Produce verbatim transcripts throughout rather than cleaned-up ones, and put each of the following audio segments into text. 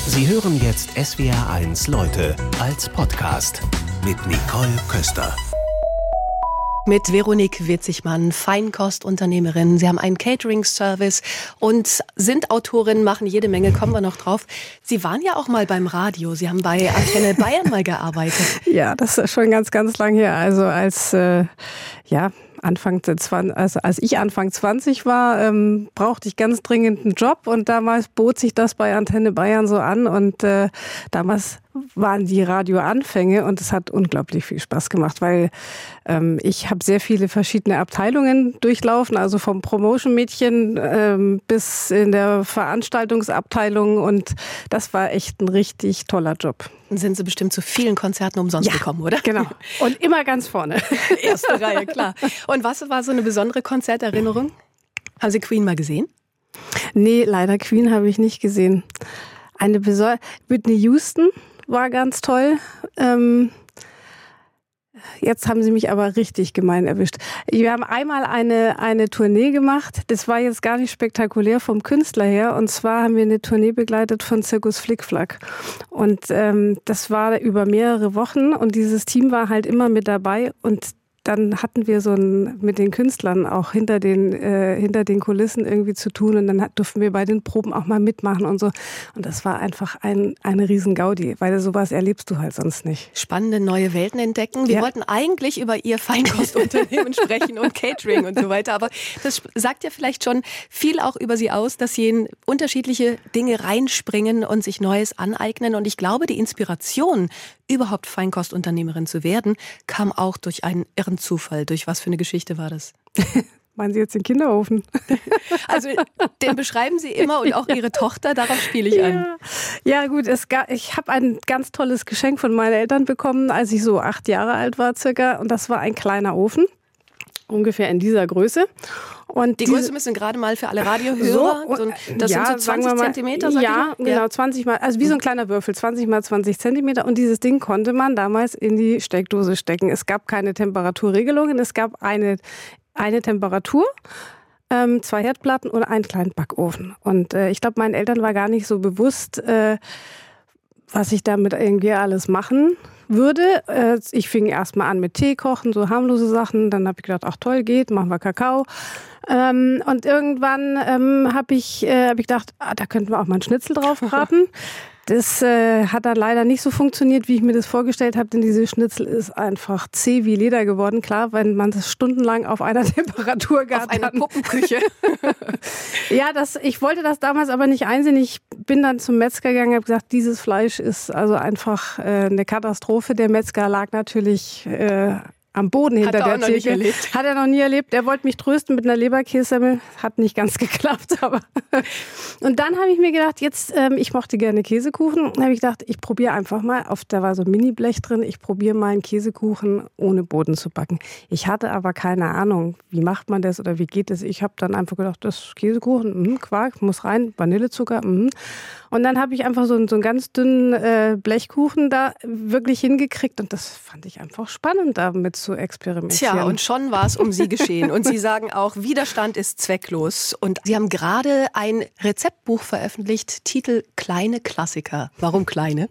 Sie hören jetzt S W R eins Leute als Podcast mit Nicole Köster. Mit Veronique Witzigmann, Feinkostunternehmerin. Sie haben einen Catering-Service und sind Autorin, machen jede Menge, kommen wir noch drauf. Sie waren ja auch mal beim Radio. Sie haben bei Antenne Bayern mal gearbeitet. Ja, das ist schon ganz, ganz lang her. Also als, äh, ja, Anfang zwanzig, also als ich Anfang zwanzig war, ähm, brauchte ich ganz dringend einen Job und damals bot sich das bei Antenne Bayern so an und äh, damals waren die Radioanfänge und es hat unglaublich viel Spaß gemacht, weil ähm, ich habe sehr viele verschiedene Abteilungen durchlaufen, also vom Promotion-Mädchen ähm, bis in der Veranstaltungsabteilung und das war echt ein richtig toller Job. Dann sind Sie bestimmt zu vielen Konzerten umsonst ja, gekommen, oder? Genau. Und immer ganz vorne. Erste Reihe, klar. Und was war so eine besondere Konzerterinnerung? Haben Sie Queen mal gesehen? Nee, leider Queen habe ich nicht gesehen. Eine besondere Whitney Houston war ganz toll. Ähm, jetzt haben sie mich aber richtig gemein erwischt. Wir haben einmal eine, eine Tournee gemacht. Das war jetzt gar nicht spektakulär vom Künstler her. Und zwar haben wir eine Tournee begleitet von Zirkus Flickflack. Und ähm, das war über mehrere Wochen. Und dieses Team war halt immer mit dabei. Und dann hatten wir so ein, mit den Künstlern auch hinter den, äh, hinter den Kulissen irgendwie zu tun und dann hat, durften wir bei den Proben auch mal mitmachen und so. Und das war einfach ein, eine riesen Gaudi, weil sowas erlebst du halt sonst nicht. Spannende neue Welten entdecken. Wir ja. wollten eigentlich über Ihr Feinkostunternehmen sprechen und Catering und so weiter, aber das sagt ja vielleicht schon viel auch über Sie aus, dass Sie in unterschiedliche Dinge reinspringen und sich Neues aneignen. Und ich glaube, die Inspiration, überhaupt Feinkostunternehmerin zu werden, kam auch durch einen irren Zufall. Durch was für eine Geschichte war das? Meinen Sie jetzt den Kinderofen? Also den beschreiben Sie immer und auch Ihre Tochter, darauf spiele ich ja. an. Ja gut, es gab, ich habe ein ganz tolles Geschenk von meinen Eltern bekommen, als ich so acht Jahre alt war circa. Und das war ein kleiner Ofen, ungefähr in dieser Größe. Und die diese, Größe müssen gerade mal für alle Radiohörer, so, so, das ja, sind so zwanzig Zentimeter, sag ja, ich mal. genau, zwanzig mal, also wie so ein kleiner Würfel, zwanzig mal zwanzig Zentimeter. Und dieses Ding konnte man damals in die Steckdose stecken. Es gab keine Temperaturregelungen, es gab eine, eine Temperatur, ähm, zwei Herdplatten und einen kleinen Backofen. Und äh, ich glaube, meinen Eltern war gar nicht so bewusst, äh, was ich damit irgendwie alles machen würde. Ich fing erstmal an mit Tee kochen, so harmlose Sachen. Dann habe ich gedacht, ach toll, geht, machen wir Kakao. Und irgendwann ähm, habe ich, äh, hab ich gedacht, ah, da könnten wir auch mal einen Schnitzel drauf braten. Das äh, hat dann leider nicht so funktioniert, wie ich mir das vorgestellt habe, denn diese Schnitzel ist einfach zäh wie Leder geworden. Klar, wenn man das stundenlang auf einer Temperatur gehabt hat. Auf einer hat. Puppenküche. Ja, das, ich wollte das damals aber nicht einsehen. Ich bin dann zum Metzger gegangen und habe gesagt, dieses Fleisch ist also einfach äh, eine Katastrophe. Der Metzger lag natürlich äh, am Boden hinter der Theke. Hat er noch nie erlebt. Er wollte mich trösten mit einer Leberkässemmel. Hat nicht ganz geklappt. Aber und dann habe ich mir gedacht, jetzt, ähm, ich mochte gerne Käsekuchen. Dann habe ich gedacht, ich probiere einfach mal, auf, da war so ein Mini-Blech drin, ich probiere mal einen Käsekuchen ohne Boden zu backen. Ich hatte aber keine Ahnung, wie macht man das oder wie geht das. Ich habe dann einfach gedacht, das ist Käsekuchen, mh, Quark, muss rein, Vanillezucker. Mh. Und dann habe ich einfach so einen, so einen ganz dünnen äh, Blechkuchen da wirklich hingekriegt. Und das fand ich einfach spannend, damit zu experimentieren. Tja, und schon war es um Sie geschehen. Und Sie sagen auch, Widerstand ist zwecklos. Und Sie haben gerade ein Rezeptbuch veröffentlicht, Titel Kleine Klassiker. Warum kleine?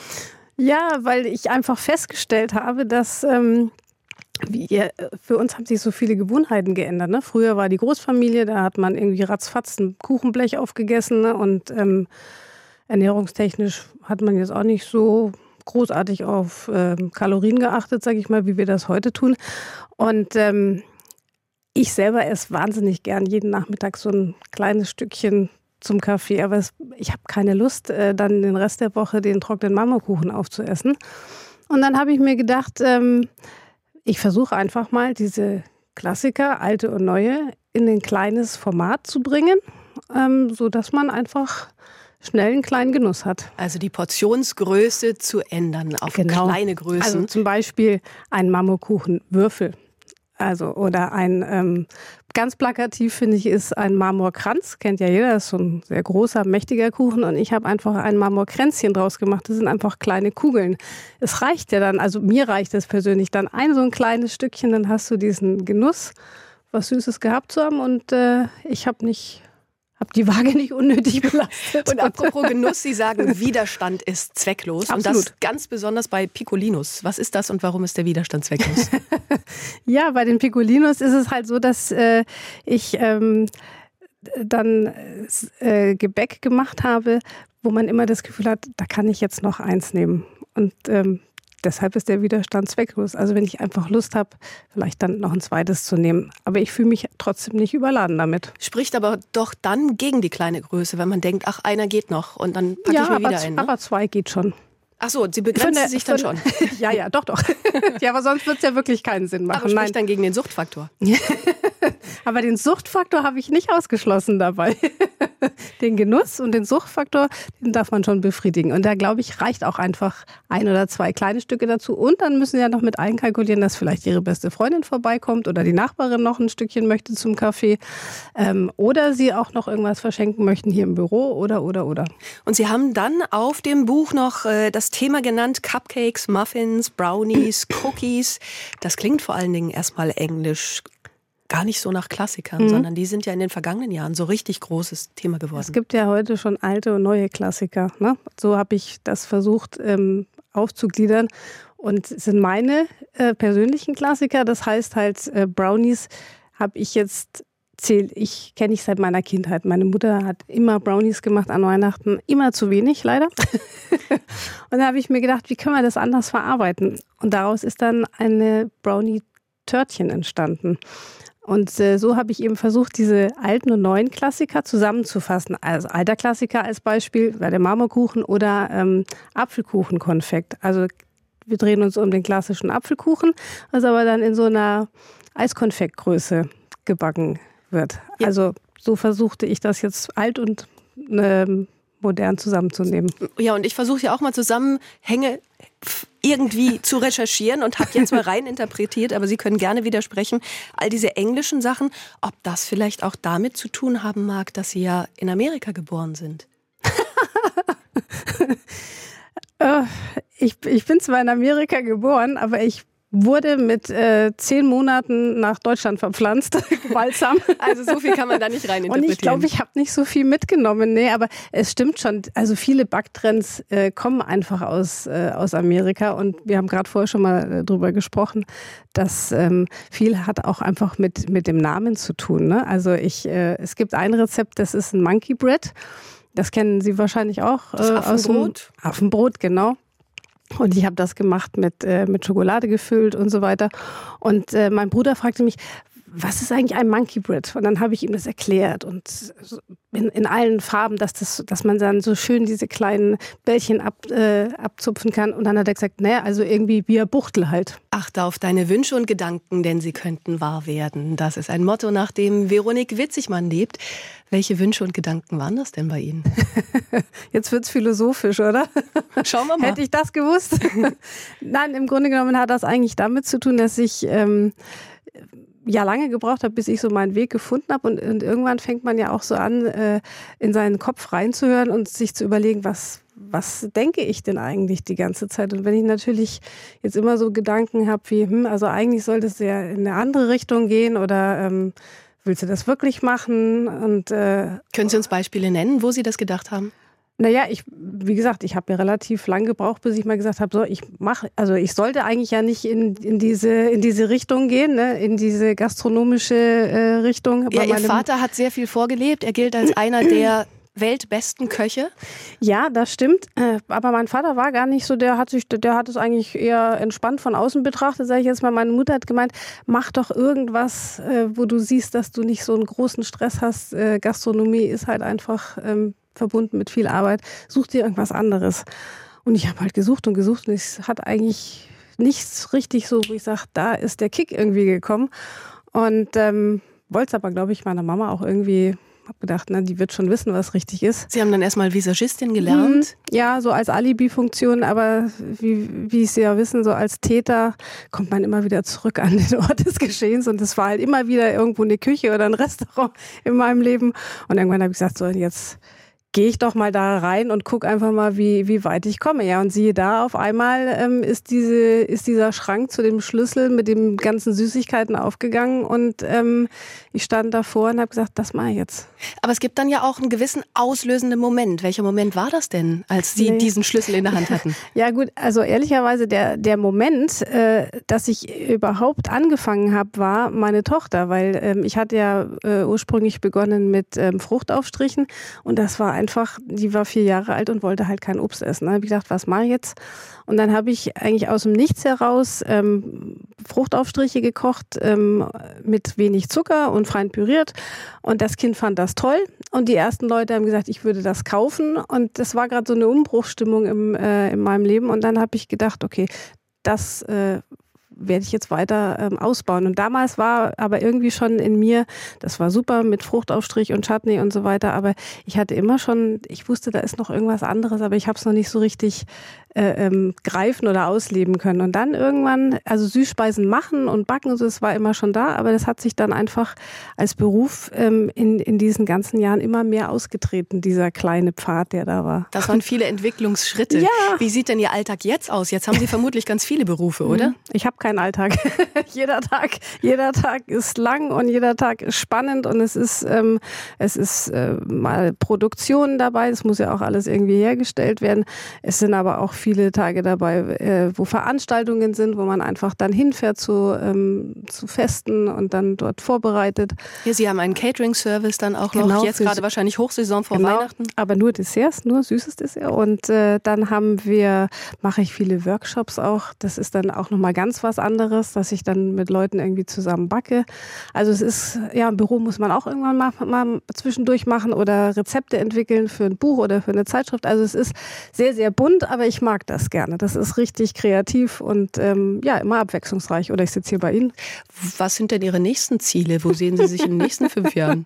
Ja, weil ich einfach festgestellt habe, dass ähm, wir, für uns haben sich so viele Gewohnheiten geändert. Ne? Früher war die Großfamilie, da hat man irgendwie ratzfatz ein Kuchenblech aufgegessen. Ne? Und ähm, ernährungstechnisch hat man jetzt auch nicht so großartig auf ähm, Kalorien geachtet, sage ich mal, wie wir das heute tun. Und ähm, ich selber esse wahnsinnig gern jeden Nachmittag so ein kleines Stückchen zum Kaffee. Aber es, ich habe keine Lust, äh, dann den Rest der Woche den trockenen Marmorkuchen aufzuessen. Und dann habe ich mir gedacht, ähm, ich versuche einfach mal diese Klassiker, alte und neue, in ein kleines Format zu bringen, ähm, sodass man einfach schnell einen kleinen Genuss hat. Also die Portionsgröße zu ändern auf genau. kleine Größen. Also zum Beispiel ein Marmorkuchenwürfel. Also oder ein, ähm, ganz plakativ finde ich, ist ein Marmorkranz. Kennt ja jeder, das ist so ein sehr großer, mächtiger Kuchen. Und ich habe einfach ein Marmorkränzchen draus gemacht. Das sind einfach kleine Kugeln. Es reicht ja dann, also mir reicht es persönlich dann ein so ein kleines Stückchen, dann hast du diesen Genuss, was Süßes gehabt zu haben. Und äh, ich habe nicht... habe die Waage nicht unnötig belastet. Und apropos Genuss, Sie sagen, Widerstand ist zwecklos. Absolut. Und das ganz besonders bei Piccolinos. Was ist das und warum ist der Widerstand zwecklos? Ja, bei den Piccolinos ist es halt so, dass äh, ich ähm, dann äh, Gebäck gemacht habe, wo man immer das Gefühl hat, da kann ich jetzt noch eins nehmen. Und ähm, deshalb ist der Widerstand zwecklos. Also wenn ich einfach Lust habe, vielleicht dann noch ein zweites zu nehmen. Aber ich fühle mich trotzdem nicht überladen damit. Spricht aber doch dann gegen die kleine Größe, wenn man denkt, ach, einer geht noch und dann packe ja, ich mir aber, wieder einen. Ne? aber zwei geht schon. Ach so, Sie begrenzen Für sich dann für schon. Ja, ja, doch, doch. Ja, aber sonst wird es ja wirklich keinen Sinn machen. Aber spricht Nein. dann gegen den Suchtfaktor. Aber den Suchtfaktor habe ich nicht ausgeschlossen dabei. Den Genuss und den Suchtfaktor, den darf man schon befriedigen. Und da, glaube ich, reicht auch einfach ein oder zwei kleine Stücke dazu. Und dann müssen Sie ja noch mit einkalkulieren, dass vielleicht Ihre beste Freundin vorbeikommt oder die Nachbarin noch ein Stückchen möchte zum Kaffee. Ähm, oder Sie auch noch irgendwas verschenken möchten hier im Büro oder, oder, oder. Und Sie haben dann auf dem Buch noch äh, das Thema genannt, Cupcakes, Muffins, Brownies, Cookies. Das klingt vor allen Dingen erstmal englisch. Gar nicht so nach Klassikern, mhm. sondern die sind ja in den vergangenen Jahren so richtig großes Thema geworden. Es gibt ja heute schon alte und neue Klassiker. Ne? So habe ich das versucht ähm, aufzugliedern. Und es sind meine äh, persönlichen Klassiker. Das heißt halt, äh, Brownies habe ich jetzt, zähl, ich kenne ich seit meiner Kindheit. Meine Mutter hat immer Brownies gemacht an Weihnachten, immer zu wenig leider. Und da habe ich mir gedacht, wie können wir das anders verarbeiten? Und daraus ist dann eine Brownie-Törtchen entstanden. Und äh, so habe ich eben versucht, diese alten und neuen Klassiker zusammenzufassen. Also alter Klassiker als Beispiel war der Marmorkuchen oder ähm, Apfelkuchenkonfekt. Also wir drehen uns um den klassischen Apfelkuchen, was aber dann in so einer Eiskonfektgröße gebacken wird. Ja. Also so versuchte ich das jetzt alt und ähm, modern zusammenzunehmen. Ja, und ich versuche ja auch mal Zusammenhänge irgendwie zu recherchieren und habe jetzt mal rein interpretiert, aber Sie können gerne widersprechen, all diese englischen Sachen, ob das vielleicht auch damit zu tun haben mag, dass Sie ja in Amerika geboren sind. ich, ich bin zwar in Amerika geboren, aber ich wurde mit äh, zehn Monaten nach Deutschland verpflanzt, gewaltsam. Also so viel kann man da nicht rein interpretieren. Und ich glaube, ich habe nicht so viel mitgenommen. Nee, aber es stimmt schon. Also viele Backtrends äh, kommen einfach aus, äh, aus Amerika. Und wir haben gerade vorher schon mal äh, drüber gesprochen, dass ähm, viel hat auch einfach mit, mit dem Namen zu tun. Ne? Also ich, äh, es gibt ein Rezept, das ist ein Monkey Bread. Das kennen Sie wahrscheinlich auch. Das äh, Affenbrot? Aus dem Affenbrot, genau. Und ich habe das gemacht mit, äh, mit Schokolade gefüllt und so weiter. Und äh, mein Bruder fragte mich, was ist eigentlich ein Monkey Bread? Und dann habe ich ihm das erklärt und in, in allen Farben, dass, das, dass man dann so schön diese kleinen Bällchen ab, äh, abzupfen kann. Und dann hat er gesagt, naja, also irgendwie wie ein Buchtel halt. Achte auf deine Wünsche und Gedanken, denn sie könnten wahr werden. Das ist ein Motto, nach dem Veronique Witzigmann lebt. Welche Wünsche und Gedanken waren das denn bei Ihnen? Jetzt wird's philosophisch, oder? Schauen wir mal. Hätte ich das gewusst? Nein, im Grunde genommen hat das eigentlich damit zu tun, dass ich ähm, ja lange gebraucht habe, bis ich so meinen Weg gefunden habe. Und, und irgendwann fängt man ja auch so an, äh, in seinen Kopf reinzuhören und sich zu überlegen, was, was denke ich denn eigentlich die ganze Zeit? Und wenn ich natürlich jetzt immer so Gedanken habe wie, hm, also eigentlich sollte es ja in eine andere Richtung gehen oder ähm, willst du das wirklich machen? Und äh, können Sie uns Beispiele nennen, wo Sie das gedacht haben? Naja, ich, wie gesagt, ich habe ja relativ lang gebraucht, bis ich mal gesagt habe, so, ich mache, also ich sollte eigentlich ja nicht in, in diese, in diese Richtung gehen, ne, in diese gastronomische äh, Richtung. Aber ja, Ihr Vater hat sehr viel vorgelebt. Er gilt als einer der weltbesten Köche. Ja, das stimmt. Aber mein Vater war gar nicht so, der hat sich, der hat es eigentlich eher entspannt von außen betrachtet, sage ich jetzt mal. Meine Mutter hat gemeint, mach doch irgendwas, wo du siehst, dass du nicht so einen großen Stress hast. Gastronomie ist halt einfach ähm, verbunden mit viel Arbeit. Such dir irgendwas anderes. Und ich habe halt gesucht und gesucht und es hat eigentlich nichts richtig so, wo ich sage, da ist der Kick irgendwie gekommen. Und ähm, wollte es aber, glaube ich, meiner Mama auch irgendwie, habe gedacht, na, die wird schon wissen, was richtig ist. Sie haben dann erstmal Visagistin gelernt? Mhm, ja, so als Alibi-Funktion, aber wie, wie Sie ja wissen, so als Täter kommt man immer wieder zurück an den Ort des Geschehens und es war halt immer wieder irgendwo eine Küche oder ein Restaurant in meinem Leben. Und irgendwann habe ich gesagt, so jetzt gehe ich doch mal da rein und gucke einfach mal, wie, wie weit ich komme. Ja, und siehe da, auf einmal ähm, ist, diese, ist dieser Schrank zu dem Schlüssel mit den ganzen Süßigkeiten aufgegangen und ähm, ich stand davor und habe gesagt, das mache ich jetzt. Aber es gibt dann ja auch einen gewissen auslösenden Moment. Welcher Moment war das denn, als Sie nee. diesen Schlüssel in der Hand hatten? Ja gut, also ehrlicherweise der, der Moment, äh, dass ich überhaupt angefangen habe, war meine Tochter, weil ähm, ich hatte ja äh, ursprünglich begonnen mit ähm, Fruchtaufstrichen und das war einfach, die war vier Jahre alt und wollte halt kein Obst essen. Da habe ich gedacht, was mache ich jetzt? Und dann habe ich eigentlich aus dem Nichts heraus ähm, Fruchtaufstriche gekocht ähm, mit wenig Zucker und fein püriert. Und das Kind fand das toll. Und die ersten Leute haben gesagt, ich würde das kaufen. Und das war gerade so eine Umbruchsstimmung im, äh, in meinem Leben. Und dann habe ich gedacht, okay, das äh, werde ich jetzt weiter ähm, ausbauen. Und damals war aber irgendwie schon in mir, das war super mit Fruchtaufstrich und Chutney und so weiter, aber ich hatte immer schon, ich wusste, da ist noch irgendwas anderes, aber ich habe es noch nicht so richtig äh, ähm, greifen oder ausleben können. Und dann irgendwann, also Süßspeisen machen und backen und so, das war immer schon da, aber das hat sich dann einfach als Beruf ähm, in, in diesen ganzen Jahren immer mehr ausgetreten, dieser kleine Pfad, der da war. Das waren viele Entwicklungsschritte. Ja. Wie sieht denn Ihr Alltag jetzt aus? Jetzt haben Sie vermutlich ganz viele Berufe, oder? Ich habe keinen Alltag. jeder Tag, jeder Tag ist lang und jeder Tag ist spannend und es ist, ähm, es ist äh, mal Produktion dabei. Es muss ja auch alles irgendwie hergestellt werden. Es sind aber auch viele Tage dabei, äh, wo Veranstaltungen sind, wo man einfach dann hinfährt zu, ähm, zu Festen und dann dort vorbereitet. Ja, Sie haben einen Catering-Service dann auch genau, noch. Jetzt gerade wahrscheinlich Hochsaison vor genau, Weihnachten. Aber nur Desserts, nur süßes Dessert. Und äh, dann haben wir, mache ich viele Workshops auch. Das ist dann auch nochmal ganz was anderes, dass ich dann mit Leuten irgendwie zusammen backe. Also es ist, ja, im Büro muss man auch irgendwann mal, mal zwischendurch machen oder Rezepte entwickeln für ein Buch oder für eine Zeitschrift. Also es ist sehr, sehr bunt, aber ich mag das gerne. Das ist richtig kreativ und ähm, ja, immer abwechslungsreich. Oder ich sitze hier bei Ihnen. Was sind denn Ihre nächsten Ziele? Wo sehen Sie sich in den nächsten fünf Jahren?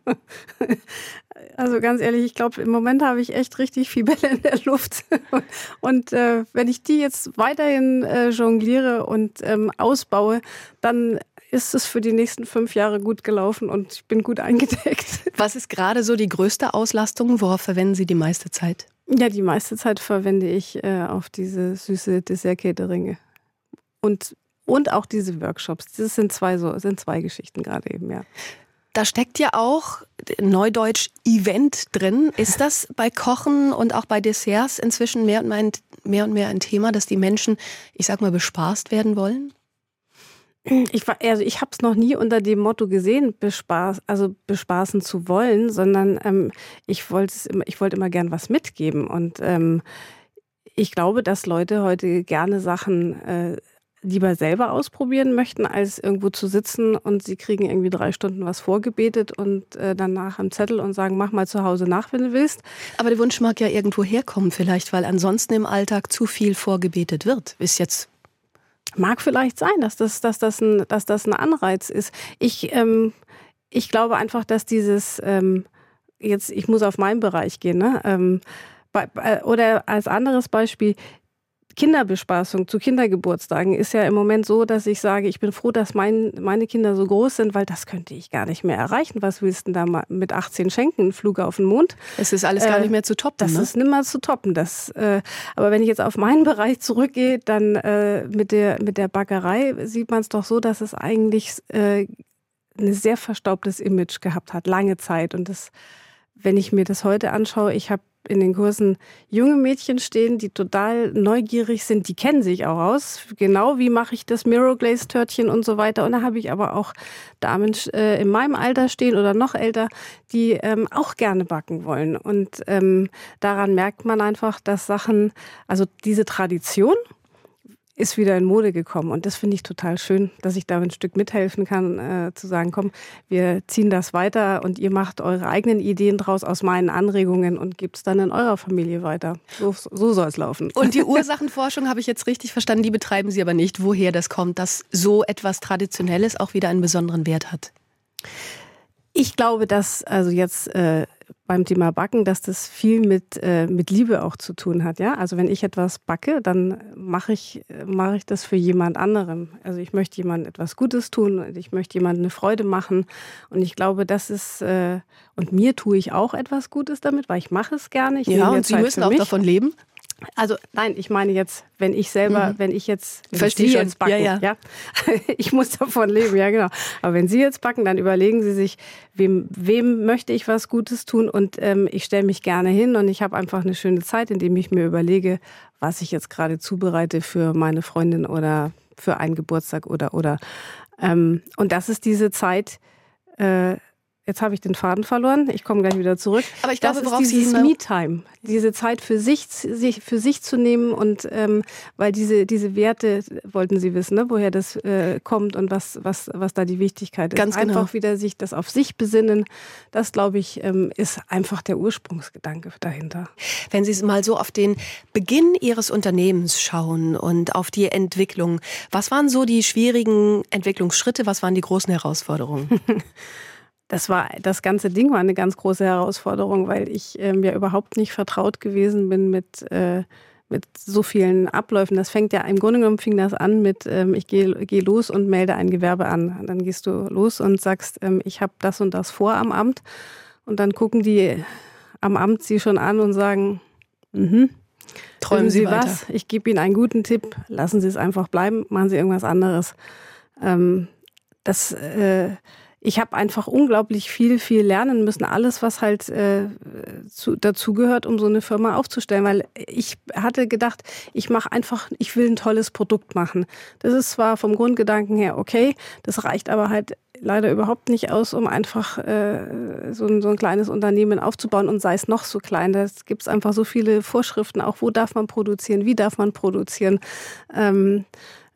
Also ganz ehrlich, ich glaube, im Moment habe ich echt richtig viel Bälle in der Luft. Und äh, wenn ich die jetzt weiterhin äh, jongliere und ähm, ausbaue, dann ist es für die nächsten fünf Jahre gut gelaufen und ich bin gut eingedeckt. Was ist gerade so die größte Auslastung? Worauf verwenden Sie die meiste Zeit? Ja, die meiste Zeit verwende ich äh, auf diese süße Dessert-Cateringe. Und, und auch diese Workshops. Das sind zwei, so, sind zwei Geschichten gerade eben, ja. Da steckt ja auch Neudeutsch Event drin. Ist das bei Kochen und auch bei Desserts inzwischen mehr und mehr, mehr und mehr ein Thema, dass die Menschen, ich sag mal, bespaßt werden wollen? Ich, also ich habe es noch nie unter dem Motto gesehen, bespaß, also bespaßen zu wollen, sondern ähm, ich wollte ich wollte immer gern was mitgeben. Und ähm, ich glaube, dass Leute heute gerne Sachen äh, lieber selber ausprobieren möchten, als irgendwo zu sitzen und sie kriegen irgendwie drei Stunden was vorgebetet und äh, danach einen Zettel und sagen, mach mal zu Hause nach, wenn du willst. Aber der Wunsch mag ja irgendwo herkommen vielleicht, weil ansonsten im Alltag zu viel vorgebetet wird. Ist jetzt Mag vielleicht sein, dass das, dass das, ein, dass das ein Anreiz ist. Ich, ähm, ich glaube einfach, dass dieses, ähm, jetzt, ich muss auf meinen Bereich gehen, ne? Ähm, bei, oder als anderes Beispiel, Kinderbespaßung zu Kindergeburtstagen ist ja im Moment so, dass ich sage, ich bin froh, dass mein, meine Kinder so groß sind, weil das könnte ich gar nicht mehr erreichen. Was willst du denn da mal mit achtzehn schenken? Ein Flug auf den Mond? Es ist alles gar nicht mehr zu toppen. Das ne? ist nicht mehr zu toppen. Das, äh, aber wenn ich jetzt auf meinen Bereich zurückgehe, dann äh, mit der, mit der Backerei sieht man es doch so, dass es eigentlich äh, ein sehr verstaubtes Image gehabt hat, lange Zeit. Und das, wenn ich mir das heute anschaue, ich habe in den Kursen junge Mädchen stehen, die total neugierig sind, die kennen sich auch aus. Genau wie mache ich das Mirror Glaze Törtchen und so weiter. Und da habe ich aber auch Damen äh, in meinem Alter stehen oder noch älter, die ähm, auch gerne backen wollen. Und ähm, daran merkt man einfach, dass Sachen, also diese Tradition ist wieder in Mode gekommen. Und das finde ich total schön, dass ich da ein Stück mithelfen kann, äh, zu sagen, komm, wir ziehen das weiter und ihr macht eure eigenen Ideen draus aus meinen Anregungen und gebt es dann in eurer Familie weiter. So, so soll es laufen. Und die Ursachenforschung habe ich jetzt richtig verstanden, die betreiben Sie aber nicht, woher das kommt, dass so etwas Traditionelles auch wieder einen besonderen Wert hat. Ich glaube, dass also jetzt äh, beim Thema Backen, dass das viel mit, äh, mit Liebe auch zu tun hat. Ja? Also wenn ich etwas backe, dann mache ich, mache ich das für jemand anderem. Also ich möchte jemandem etwas Gutes tun, ich möchte jemandem eine Freude machen. Und ich glaube, das ist, äh, und mir tue ich auch etwas Gutes damit, weil ich mache es gerne. Ich ja, und Sie müssen auch davon leben. Also nein, ich meine jetzt, wenn ich selber, mhm. wenn ich jetzt, wenn Verstehe. Sie jetzt backen, ja, ja. ja, ich muss davon leben, ja genau. Aber wenn Sie jetzt backen, dann überlegen Sie sich, wem, wem möchte ich was Gutes tun und ähm, ich stelle mich gerne hin und ich habe einfach eine schöne Zeit, indem ich mir überlege, was ich jetzt gerade zubereite für meine Freundin oder für einen Geburtstag oder oder. Ähm, und das ist diese Zeit. Äh, Jetzt habe ich den Faden verloren. Ich komme gleich wieder zurück. Aber ich glaube, das worauf ist dieses Sie Me-Time, diese Zeit für sich, sich für sich zu nehmen und ähm, weil diese diese Werte wollten Sie wissen, ne, woher das äh, kommt und was was was da die Wichtigkeit ist. Ganz genau. Einfach wieder sich das auf sich besinnen. Das glaube ich ähm, ist einfach der Ursprungsgedanke dahinter. Wenn Sie mal so auf den Beginn Ihres Unternehmens schauen und auf die Entwicklung, was waren so die schwierigen Entwicklungsschritte? Was waren die großen Herausforderungen? Das war, das ganze Ding war eine ganz große Herausforderung, weil ich ähm, ja überhaupt nicht vertraut gewesen bin mit, äh, mit so vielen Abläufen. Das fängt ja, im Grunde genommen fing das an mit, ähm, ich gehe geh los und melde ein Gewerbe an. Und dann gehst du los und sagst, ähm, ich habe das und das vor am Amt. Und dann gucken die am Amt sie schon an und sagen, mhm. Träumen Sie weiter. Was? Ich gebe Ihnen einen guten Tipp. Lassen Sie es einfach bleiben. Machen Sie irgendwas anderes. Ähm, das, äh, Ich habe einfach unglaublich viel, viel lernen müssen. Alles, was halt äh, zu, dazugehört, um so eine Firma aufzustellen. Weil ich hatte gedacht, ich mache einfach, ich will ein tolles Produkt machen. Das ist zwar vom Grundgedanken her okay, das reicht aber halt leider überhaupt nicht aus, um einfach äh, so, ein, so ein kleines Unternehmen aufzubauen und sei es noch so klein. Da gibt es einfach so viele Vorschriften, auch wo darf man produzieren, wie darf man produzieren. Ähm,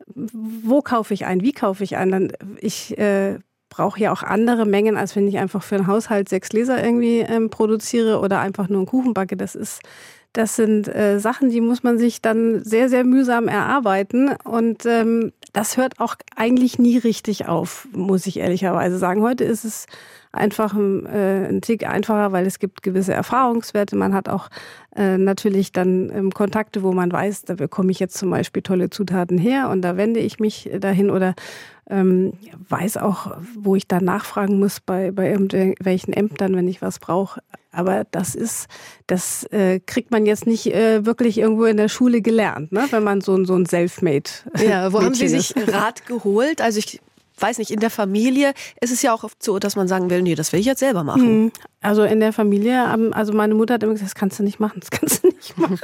wo kaufe ich ein, wie kaufe ich ein? Dann ich äh, brauche ja auch andere Mengen, als wenn ich einfach für einen Haushalt sechs Gläser irgendwie ähm, produziere oder einfach nur einen Kuchen backe. Das ist, das sind äh, Sachen, die muss man sich dann sehr, sehr mühsam erarbeiten und ähm, das hört auch eigentlich nie richtig auf, muss ich ehrlicherweise sagen. Heute ist es einfach äh, ein Tick einfacher, weil es gibt gewisse Erfahrungswerte. Man hat auch äh, natürlich dann ähm, Kontakte, wo man weiß, da bekomme ich jetzt zum Beispiel tolle Zutaten her und da wende ich mich dahin oder ähm, weiß auch, wo ich dann nachfragen muss bei, bei irgendwelchen Ämtern, wenn ich was brauche. Aber das ist, das äh, kriegt man jetzt nicht äh, wirklich irgendwo in der Schule gelernt, ne? Wenn man so, so ein Selfmade. Ja, wo haben Sie sich Rat geholt? Also ich weiß nicht, in der Familie ist es ja auch oft so, dass man sagen will, nee, das will ich jetzt selber machen. Also in der Familie, also meine Mutter hat immer gesagt, das kannst du nicht machen, das kannst du nicht machen.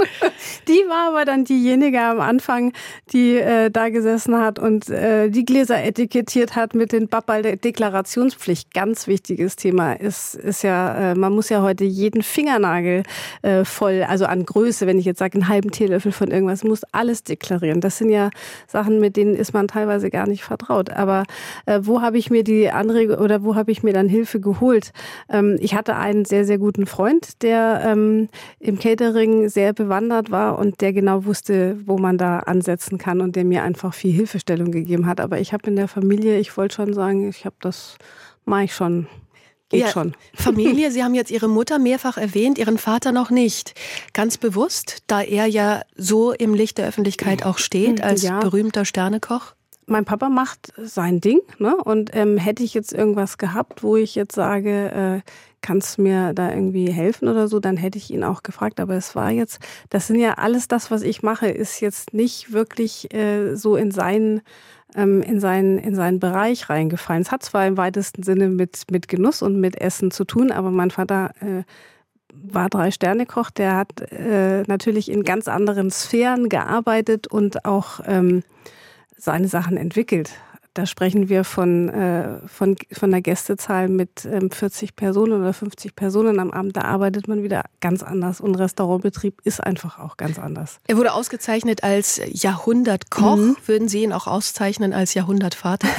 Die war aber dann diejenige am Anfang, die äh, da gesessen hat und äh, die Gläser etikettiert hat mit den Babbal der Deklarationspflicht. Ganz wichtiges Thema ist, ist ja, äh, man muss ja heute jeden Fingernagel äh, voll, also an Größe, wenn ich jetzt sage, einen halben Teelöffel von irgendwas, muss alles deklarieren. Das sind ja Sachen, mit denen ist man teilweise gar nicht vertraut. Aber äh, wo habe ich mir die Anregung oder wo habe ich mir dann Hilfe geholt? Ähm, ich hatte einen sehr, sehr guten Freund, der ähm, im Catering sehr bewandert war und der genau wusste, wo man da ansetzen kann und der mir einfach viel Hilfestellung gegeben hat. Aber ich habe in der Familie, ich wollte schon sagen, ich habe das, mache ich schon. Geht ja, schon. Familie, Sie haben jetzt Ihre Mutter mehrfach erwähnt, Ihren Vater noch nicht. Ganz bewusst, da er ja so im Licht der Öffentlichkeit auch steht, als ja. berühmter Sternekoch? Mein Papa macht sein Ding, ne? Und ähm, hätte ich jetzt irgendwas gehabt, wo ich jetzt sage, äh, kannst du mir da irgendwie helfen oder so, dann hätte ich ihn auch gefragt. Aber es war jetzt, das sind ja alles das, was ich mache, ist jetzt nicht wirklich äh, so in seinen ähm, in seinen in seinen Bereich reingefallen. Es hat zwar im weitesten Sinne mit mit Genuss und mit Essen zu tun, aber mein Vater äh, war Drei-Sterne-Koch, der hat äh, natürlich in ganz anderen Sphären gearbeitet und auch ähm, seine Sachen entwickelt. Da sprechen wir von, äh, von, von einer Gästezahl mit ähm, vierzig Personen oder fünfzig Personen am Abend. Da arbeitet man wieder ganz anders. Und Restaurantbetrieb ist einfach auch ganz anders. Er wurde ausgezeichnet als Jahrhundertkoch. Mhm. Würden Sie ihn auch auszeichnen als Jahrhundertvater?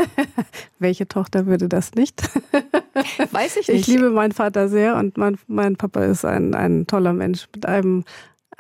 Welche Tochter würde das nicht? Weiß ich nicht. Ich liebe meinen Vater sehr und mein, mein Papa ist ein, ein toller Mensch mit einem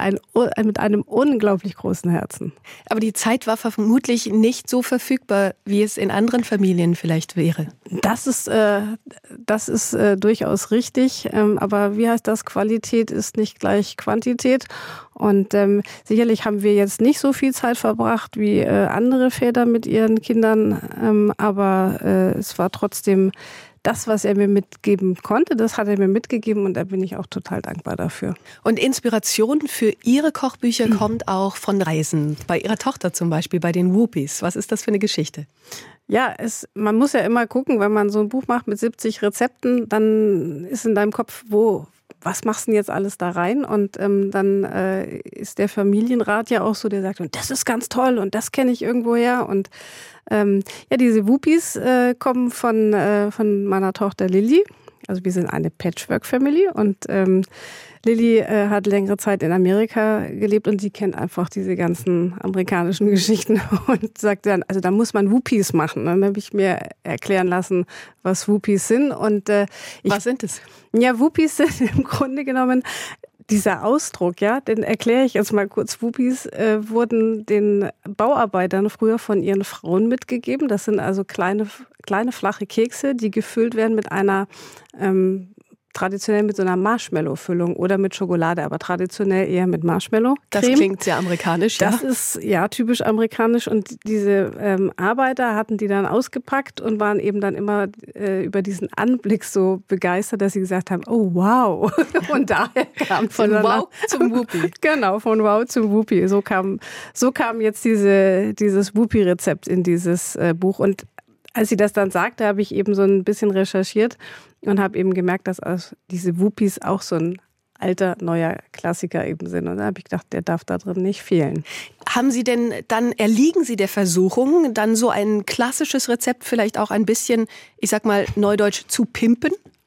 ein, mit einem unglaublich großen Herzen. Aber die Zeit war vermutlich nicht so verfügbar, wie es in anderen Familien vielleicht wäre. Das ist, äh, das ist äh, durchaus richtig. Ähm, aber wie heißt das? Qualität ist nicht gleich Quantität. Und ähm, sicherlich haben wir jetzt nicht so viel Zeit verbracht wie äh, andere Väter mit ihren Kindern. Ähm, aber äh, es war trotzdem das, was er mir mitgeben konnte, das hat er mir mitgegeben und da bin ich auch total dankbar dafür. Und Inspiration für Ihre Kochbücher mhm. kommt auch von Reisen. Bei Ihrer Tochter zum Beispiel, bei den Whoopies. Was ist das für eine Geschichte? Ja, es, man muss ja immer gucken, wenn man so ein Buch macht mit siebzig Rezepten, dann ist in deinem Kopf, wo, was machst du denn jetzt alles da rein? Und ähm, dann äh, ist der Familienrat ja auch so, der sagt, und das ist ganz toll und das kenne ich irgendwoher. Und ähm, ja, diese Whoopies äh, kommen von, äh, von meiner Tochter Lilly. Also wir sind eine Patchwork-Family und ähm, Lilly äh, hat längere Zeit in Amerika gelebt und sie kennt einfach diese ganzen amerikanischen Geschichten und sagt dann, also da muss man Whoopies machen. Dann habe ich mir erklären lassen, was Whoopies sind. Und äh, ich, was sind es? Ja, Whoopies sind im Grunde genommen dieser Ausdruck, ja, den erkläre ich jetzt mal kurz. Whoopies äh, wurden den Bauarbeitern früher von ihren Frauen mitgegeben. Das sind also kleine, kleine flache Kekse, die gefüllt werden mit einer ähm, traditionell mit so einer Marshmallow-Füllung oder mit Schokolade, aber traditionell eher mit Marshmallow-Creme. Das klingt sehr amerikanisch, ja. Das ist ja typisch amerikanisch und diese ähm, Arbeiter hatten die dann ausgepackt und waren eben dann immer äh, über diesen Anblick so begeistert, dass sie gesagt haben, oh wow. Und daher kam von Wow zum Whoopie. Genau, von Wow zum Whoopie. So kam, so kam jetzt diese, dieses Whoopie-Rezept in dieses äh, Buch. Und als sie das dann sagte, habe ich eben so ein bisschen recherchiert und habe eben gemerkt, dass diese Whoopies auch so ein alter, neuer Klassiker eben sind. Und da habe ich gedacht, der darf da drin nicht fehlen. Haben Sie denn dann, erliegen Sie der Versuchung, dann so ein klassisches Rezept vielleicht auch ein bisschen, ich sag mal, neudeutsch zu pimpen?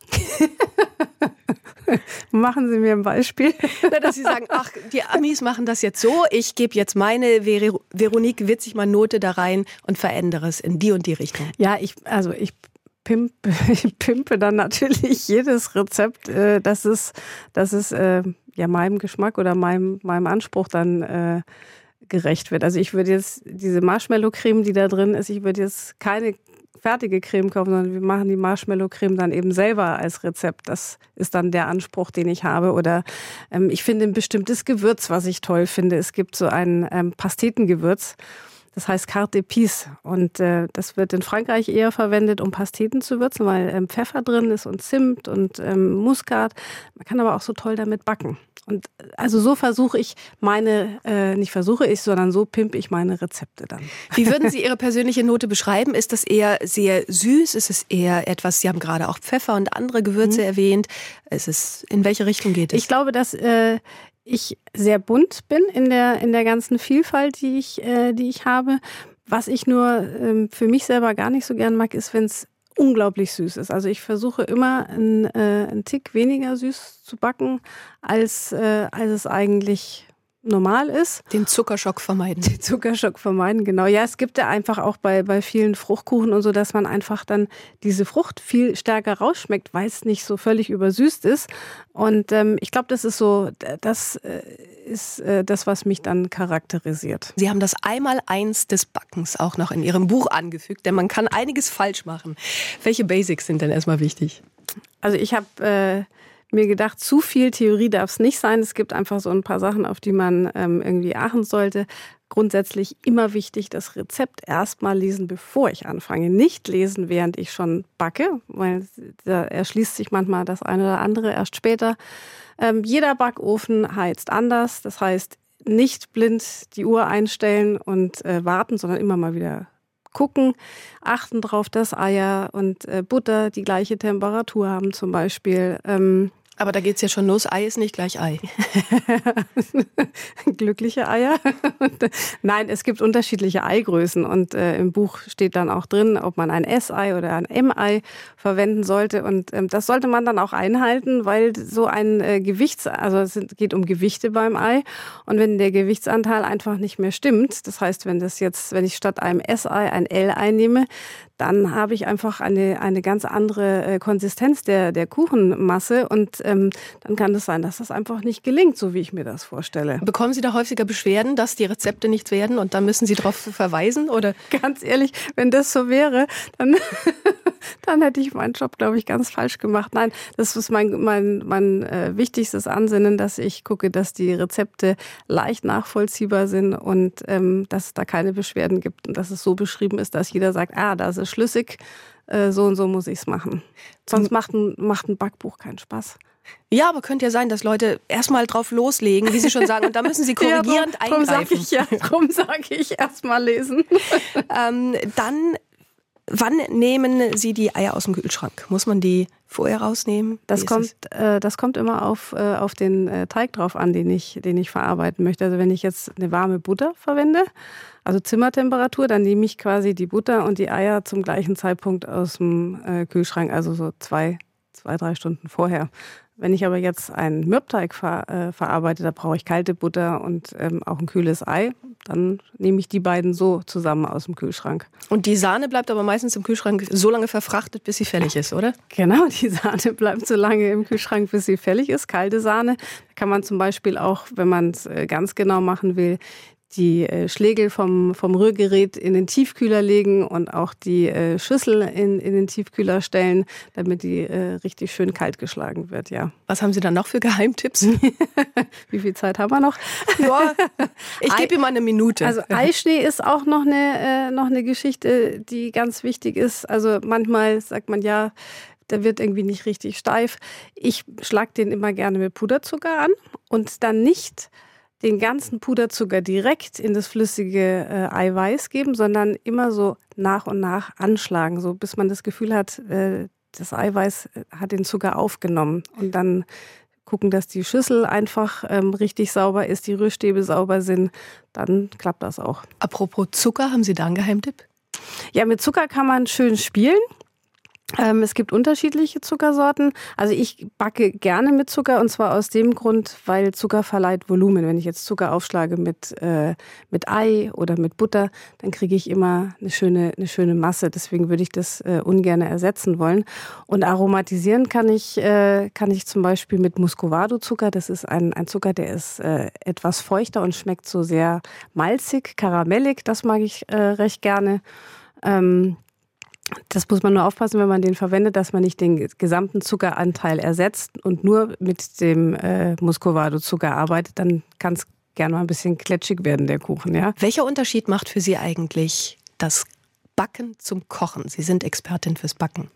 Machen Sie mir ein Beispiel. Na, dass Sie sagen, ach, die Amis machen das jetzt so, ich gebe jetzt meine Ver- Veronique Witzigmann-Note da rein und verändere es in die und die Richtung. Ja, ich, also ich pimpe, ich pimpe dann natürlich jedes Rezept, äh, dass es, dass es äh, ja meinem Geschmack oder meinem, meinem Anspruch dann äh, gerecht wird. Also ich würde jetzt diese Marshmallow-Creme, die da drin ist, ich würde jetzt keine fertige Creme kaufen, sondern wir machen die Marshmallow-Creme dann eben selber als Rezept. Das ist dann der Anspruch, den ich habe. Oder ähm, ich finde ein bestimmtes Gewürz, was ich toll finde. Es gibt so ein ähm, Pastetengewürz, das heißt Carte d'Épice. Und äh, das wird in Frankreich eher verwendet, um Pasteten zu würzen, weil ähm, Pfeffer drin ist und Zimt und ähm, Muskat. Man kann aber auch so toll damit backen. Und also so versuche ich meine, äh, nicht versuche ich, sondern so pimpe ich meine Rezepte dann. Wie würden Sie Ihre persönliche Note beschreiben? Ist das eher sehr süß? Ist es eher etwas, Sie haben gerade auch Pfeffer und andere Gewürze mhm. erwähnt. Ist es, in welche Richtung geht es? Ich glaube, dass äh, ich sehr bunt bin in der, in der ganzen Vielfalt, die ich, äh, die ich habe. Was ich nur äh, für mich selber gar nicht so gern mag, ist, wenn es unglaublich süß ist. Also ich versuche immer einen, äh, einen Tick weniger süß zu backen, als, äh, als es eigentlich normal ist. Den Zuckerschock vermeiden. Den Zuckerschock vermeiden, genau. Ja, es gibt ja einfach auch bei, bei vielen Fruchtkuchen und so, dass man einfach dann diese Frucht viel stärker rausschmeckt, weil es nicht so völlig übersüßt ist. Und ähm, ich glaube, das ist so, das äh, ist äh, das, was mich dann charakterisiert. Sie haben das Einmaleins des Backens auch noch in Ihrem Buch angefügt, denn man kann einiges falsch machen. Welche Basics sind denn erstmal wichtig? Also ich habe äh, mir gedacht, zu viel Theorie darf es nicht sein. Es gibt einfach so ein paar Sachen, auf die man ähm, irgendwie achten sollte. Grundsätzlich immer wichtig, das Rezept erstmal lesen, bevor ich anfange. Nicht lesen, während ich schon backe, weil da erschließt sich manchmal das eine oder andere erst später. Ähm, jeder Backofen heizt anders. Das heißt, nicht blind die Uhr einstellen und äh, warten, sondern immer mal wieder gucken, achten darauf, dass Eier und äh, Butter die gleiche Temperatur haben zum Beispiel. Ähm, Aber da geht's ja schon los, Ei ist nicht gleich Ei. Glückliche Eier. Nein, es gibt unterschiedliche Eigrößen und äh, im Buch steht dann auch drin, ob man ein S-Ei oder ein M-Ei verwenden sollte und ähm, das sollte man dann auch einhalten, weil so ein äh, Gewichts, also es geht um Gewichte beim Ei und wenn der Gewichtsanteil einfach nicht mehr stimmt, das heißt, wenn das jetzt, wenn ich statt einem S-Ei ein L-Ei nehme, dann habe ich einfach eine, eine ganz andere äh, Konsistenz der, der Kuchenmasse und ähm, dann kann es sein, dass das einfach nicht gelingt, so wie ich mir das vorstelle. Bekommen Sie da häufiger Beschwerden, dass die Rezepte nichts werden und dann müssen Sie darauf verweisen? Oder? Ganz ehrlich, wenn das so wäre, dann, dann hätte ich meinen Job, glaube ich, ganz falsch gemacht. Nein, das ist mein, mein, mein äh, wichtigstes Ansinnen, dass ich gucke, dass die Rezepte leicht nachvollziehbar sind und ähm, dass es da keine Beschwerden gibt und dass es so beschrieben ist, dass jeder sagt, ah, das ist schlüssig, äh, so und so muss ich es machen. Sonst macht ein, macht ein Backbuch keinen Spaß. Ja, aber könnte ja sein, dass Leute erstmal drauf loslegen, wie Sie schon sagen, und da müssen Sie korrigierend ja, drum, eingreifen. Drum sage ich, ja, drum sag ich erstmal lesen. ähm, dann, wann nehmen Sie die Eier aus dem Kühlschrank? Muss man die vorher rausnehmen? Das kommt, äh, das kommt immer auf, äh, auf den äh, Teig drauf an, den ich, den ich verarbeiten möchte. Also wenn ich jetzt eine warme Butter verwende, also Zimmertemperatur, dann nehme ich quasi die Butter und die Eier zum gleichen Zeitpunkt aus dem äh, Kühlschrank, also so zwei, zwei, drei Stunden vorher. Wenn ich aber jetzt einen Mürbteig ver, äh, verarbeite, da brauche ich kalte Butter und ähm, auch ein kühles Ei, dann nehme ich die beiden so zusammen aus dem Kühlschrank. Und die Sahne bleibt aber meistens im Kühlschrank so lange verfrachtet, bis sie fällig ist, oder? Genau, die Sahne bleibt so lange im Kühlschrank, bis sie fällig ist. Kalte Sahne, da kann man zum Beispiel auch, wenn man es ganz genau machen will, die äh, Schlägel vom, vom Rührgerät in den Tiefkühler legen und auch die äh, Schüssel in, in den Tiefkühler stellen, damit die äh, richtig schön kalt geschlagen wird, ja. Was haben Sie dann noch für Geheimtipps? Wie viel Zeit haben wir noch? Ja, ich gebe Ihnen mal eine Minute. Also Eischnee ist auch noch eine, äh, noch eine Geschichte, die ganz wichtig ist. Also manchmal sagt man ja, der wird irgendwie nicht richtig steif. Ich schlage den immer gerne mit Puderzucker an und dann nicht den ganzen Puderzucker direkt in das flüssige äh, Eiweiß geben, sondern immer so nach und nach anschlagen, so bis man das Gefühl hat, äh, das Eiweiß hat den Zucker aufgenommen. Und dann gucken, dass die Schüssel einfach ähm, richtig sauber ist, die Rührstäbe sauber sind, dann klappt das auch. Apropos Zucker, haben Sie da einen Geheimtipp? Ja, mit Zucker kann man schön spielen. Ähm, es gibt unterschiedliche Zuckersorten. Also ich backe gerne mit Zucker und zwar aus dem Grund, weil Zucker verleiht Volumen. Wenn ich jetzt Zucker aufschlage mit, äh, mit Ei oder mit Butter, dann kriege ich immer eine schöne, eine schöne Masse. Deswegen würde ich das äh, ungern ersetzen wollen. Und aromatisieren kann ich, äh, kann ich zum Beispiel mit Muscovado-Zucker. Das ist ein, ein Zucker, der ist äh, etwas feuchter und schmeckt so sehr malzig, karamellig. Das mag ich äh, recht gerne. Ähm, Das muss man nur aufpassen, wenn man den verwendet, dass man nicht den gesamten Zuckeranteil ersetzt und nur mit dem äh, Muscovado-Zucker arbeitet. Dann kann es gerne mal ein bisschen kletschig werden, der Kuchen. Ja? Welcher Unterschied macht für Sie eigentlich das Backen zum Kochen? Sie sind Expertin fürs Backen.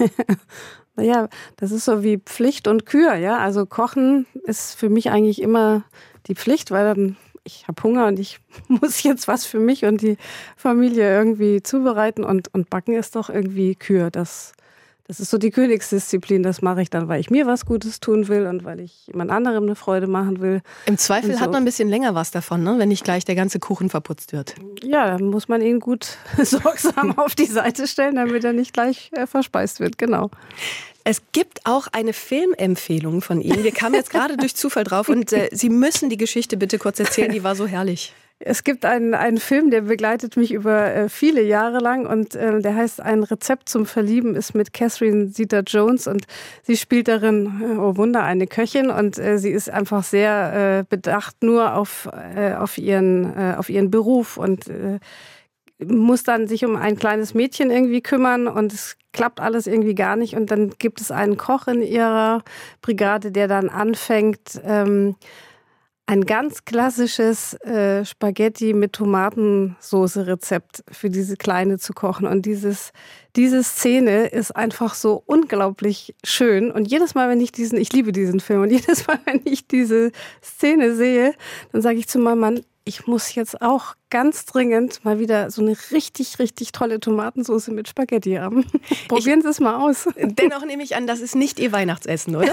Naja, das ist so wie Pflicht und Kür. Ja? Also Kochen ist für mich eigentlich immer die Pflicht, weil dann ich habe Hunger und ich muss jetzt was für mich und die Familie irgendwie zubereiten und, und Backen ist doch irgendwie Kür. Das, das ist so die Königsdisziplin. Das mache ich dann, weil ich mir was Gutes tun will und weil ich jemand anderem eine Freude machen will. Im Zweifel so. Hat man ein bisschen länger was davon, ne? Wenn nicht gleich der ganze Kuchen verputzt wird. Ja, dann muss man ihn gut sorgsam auf die Seite stellen, damit er nicht gleich äh, verspeist wird. Genau. Es gibt auch eine Filmempfehlung von Ihnen. Wir kamen jetzt gerade durch Zufall drauf und äh, Sie müssen die Geschichte bitte kurz erzählen, die war so herrlich. Es gibt einen, einen Film, der begleitet mich über äh, viele Jahre lang und äh, der heißt Ein Rezept zum Verlieben, ist mit Catherine Zeta-Jones und sie spielt darin, äh, oh Wunder, eine Köchin und äh, sie ist einfach sehr äh, bedacht nur auf, äh, auf, ihren, äh, auf ihren Beruf und äh, muss dann sich um ein kleines Mädchen irgendwie kümmern und es klappt alles irgendwie gar nicht. Und dann gibt es einen Koch in ihrer Brigade, der dann anfängt, ähm, ein ganz klassisches äh, Spaghetti mit Tomatensoße-Rezept für diese Kleine zu kochen. Und dieses, diese Szene ist einfach so unglaublich schön. Und jedes Mal, wenn ich diesen, ich liebe diesen Film, und jedes Mal, wenn ich diese Szene sehe, dann sage ich zu meinem Mann, ich muss jetzt auch ganz dringend mal wieder so eine richtig, richtig tolle Tomatensauce mit Spaghetti haben. Probieren Sie es mal aus. Dennoch nehme ich an, das ist nicht Ihr Weihnachtsessen, oder?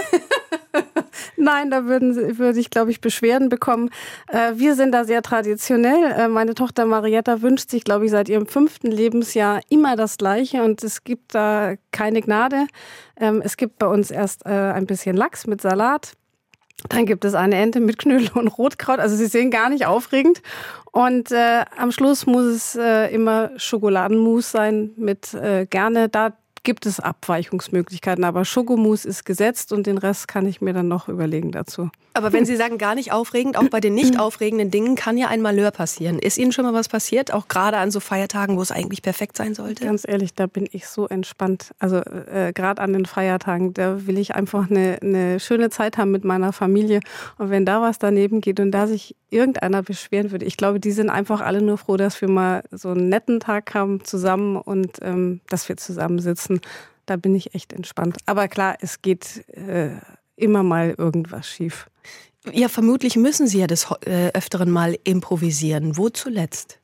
Nein, da würden Sie, würde ich, glaube ich, Beschwerden bekommen. Wir sind da sehr traditionell. Meine Tochter Marietta wünscht sich, glaube ich, seit ihrem fünften Lebensjahr immer das Gleiche und es gibt da keine Gnade. Es gibt bei uns erst ein bisschen Lachs mit Salat. Dann gibt es eine Ente mit Knödel und Rotkraut. Also sie sind gar nicht aufregend. Und äh, am Schluss muss es äh, immer Schokoladenmus sein mit äh, gerne, da gibt es Abweichungsmöglichkeiten. Aber Schokomus ist gesetzt und den Rest kann ich mir dann noch überlegen dazu. Aber wenn Sie sagen, gar nicht aufregend, auch bei den nicht aufregenden Dingen kann ja ein Malheur passieren. Ist Ihnen schon mal was passiert? Auch gerade an so Feiertagen, wo es eigentlich perfekt sein sollte? Ganz ehrlich, da bin ich so entspannt. Also äh, gerade an den Feiertagen, da will ich einfach eine, eine schöne Zeit haben mit meiner Familie. Und wenn da was daneben geht und da sich irgendeiner beschweren würde, ich glaube, die sind einfach alle nur froh, dass wir mal so einen netten Tag haben zusammen und ähm, dass wir zusammensitzen. Da bin ich echt entspannt. Aber klar, es geht äh, immer mal irgendwas schief. Ja, vermutlich müssen Sie ja des äh, Öfteren mal improvisieren. Wo zuletzt?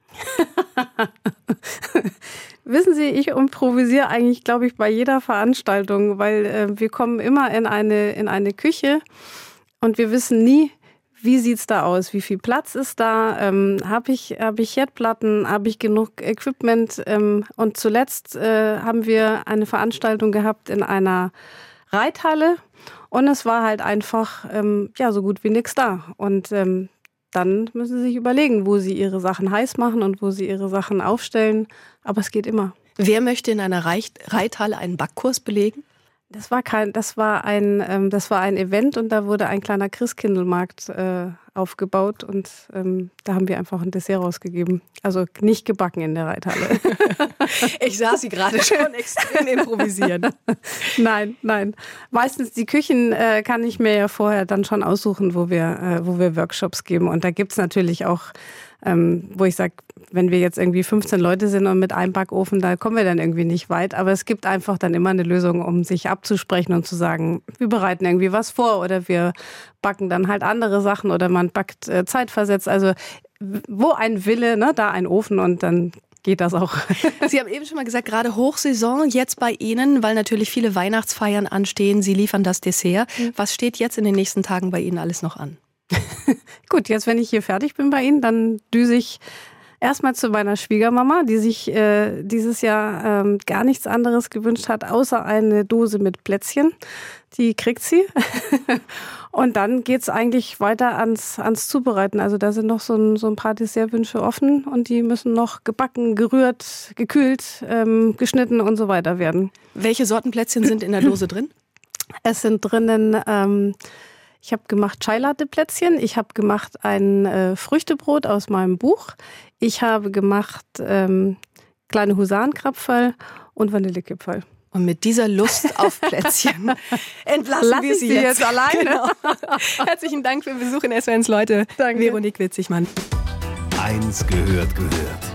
Wissen Sie, ich improvisiere eigentlich, glaube ich, bei jeder Veranstaltung, weil äh, wir kommen immer in eine, in eine Küche und wir wissen nie, wie sieht's da aus, wie viel Platz ist da, ähm, habe ich, hab ich Herdplatten, habe ich genug Equipment ähm, und zuletzt äh, haben wir eine Veranstaltung gehabt in einer Reithalle. Und es war halt einfach, ähm, ja, so gut wie nichts da. Und ähm, dann müssen Sie sich überlegen, wo Sie Ihre Sachen heiß machen und wo Sie Ihre Sachen aufstellen. Aber es geht immer. Wer möchte in einer Reit- Reithalle einen Backkurs belegen? Das war kein, das war ein, ähm, das war ein Event und da wurde ein kleiner Christkindlmarkt äh, aufgebaut und ähm, da haben wir einfach ein Dessert rausgegeben. Also nicht gebacken in der Reithalle. Ich sah Sie gerade schon extrem improvisieren. Nein, nein. Meistens die Küchen äh, kann ich mir ja vorher dann schon aussuchen, wo wir, äh, wo wir Workshops geben. Und da gibt's natürlich auch, ähm, wo ich sage, wenn wir jetzt irgendwie fünfzehn Leute sind und mit einem Backofen, da kommen wir dann irgendwie nicht weit. Aber es gibt einfach dann immer eine Lösung, um sich abzusprechen und zu sagen, wir bereiten irgendwie was vor oder wir backen dann halt andere Sachen oder man backt äh, zeitversetzt. Also wo ein Wille, ne, da ein Ofen und dann geht das auch. Sie haben eben schon mal gesagt, gerade Hochsaison jetzt bei Ihnen, weil natürlich viele Weihnachtsfeiern anstehen. Sie liefern das Dessert. Was steht jetzt in den nächsten Tagen bei Ihnen alles noch an? Gut, jetzt wenn ich hier fertig bin bei Ihnen, dann düse ich erstmal zu meiner Schwiegermama, die sich äh, dieses Jahr ähm, gar nichts anderes gewünscht hat, außer eine Dose mit Plätzchen. Die kriegt sie. Und dann geht's eigentlich weiter ans, ans Zubereiten. Also da sind noch so ein, so ein paar Dessertwünsche offen und die müssen noch gebacken, gerührt, gekühlt, ähm, geschnitten und so weiter werden. Welche Sorten Plätzchen sind in der Dose drin? Es sind drinnen... Ähm, Ich habe gemacht Chai-Latte-Plätzchen, ich habe gemacht ein äh, Früchtebrot aus meinem Buch, ich habe gemacht ähm, kleine Husarenkrapferl und Vanillekipferl. Und mit dieser Lust auf Plätzchen entlassen Lass wir ich Sie Sie jetzt, jetzt alleine. Genau. Herzlichen Dank für den Besuch in S W R eins, Leute. Danke. Veronique Witzigmann. Eins gehört gehört.